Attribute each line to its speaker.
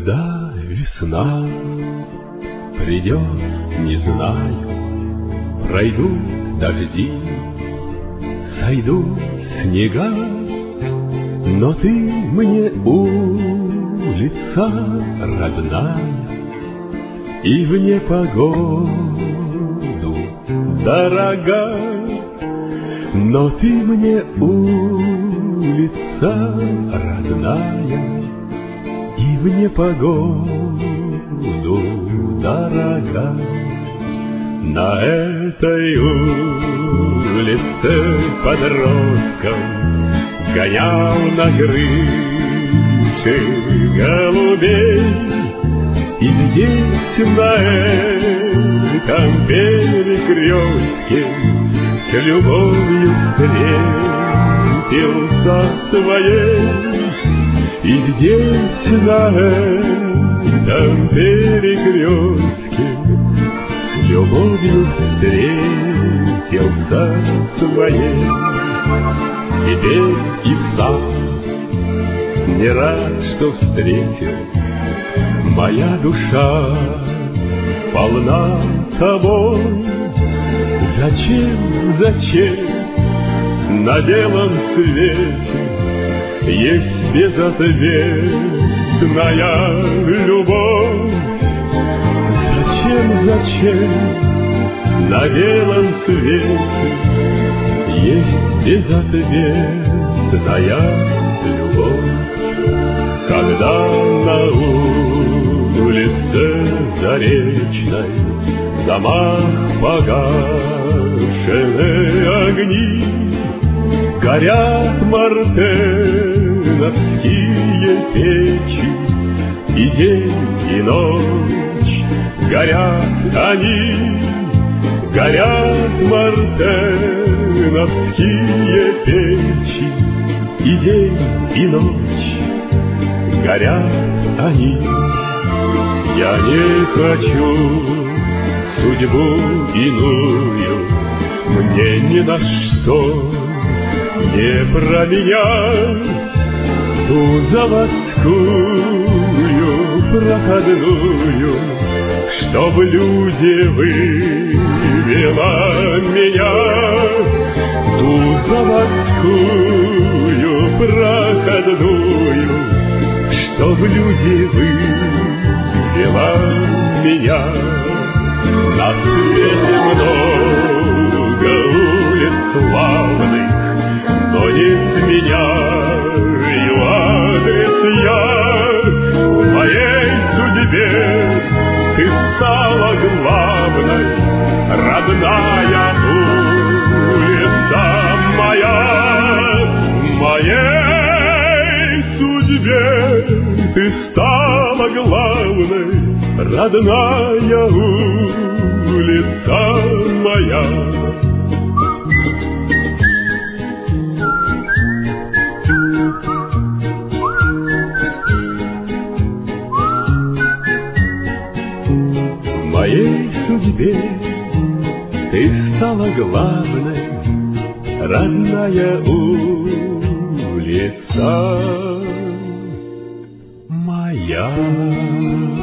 Speaker 1: Когда весна придет, не знаю, пройдут дожди, сойдут снега, но ты мне улица родная, и в непогоду дорога, но ты мне улица родная, и в непогоду дорога. На этой улице подростком гонял на крыше голубей, и здесь на этом перекрестке с любовью встретился своей, и здесь на этом перекрестке с любовью встретился своей. Теперь и сам не рад, что встретил, моя душа полна тобой. Зачем на белом свете есть безответная любовь? Зачем на белом свете есть безответная любовь? Когда на улице Заречной в домах погашены огни, горят мартеновские печи, и день, и ночь горят они, горят мартеновские печи, и день, и ночь горят они. Я не хочу судьбу иную, мне ни на что не променять ту заводскую проходную, чтоб люди вывела меня. Ту заводскую проходную, чтоб люди вывела меня. На свете много улиц славных, но не сменяю адрес я. В моей судьбе ты стала главной, родная улица моя. В моей судьбе ты стала главной, родная улица моя. В моей судьбе ты стала главной, родная улица моя.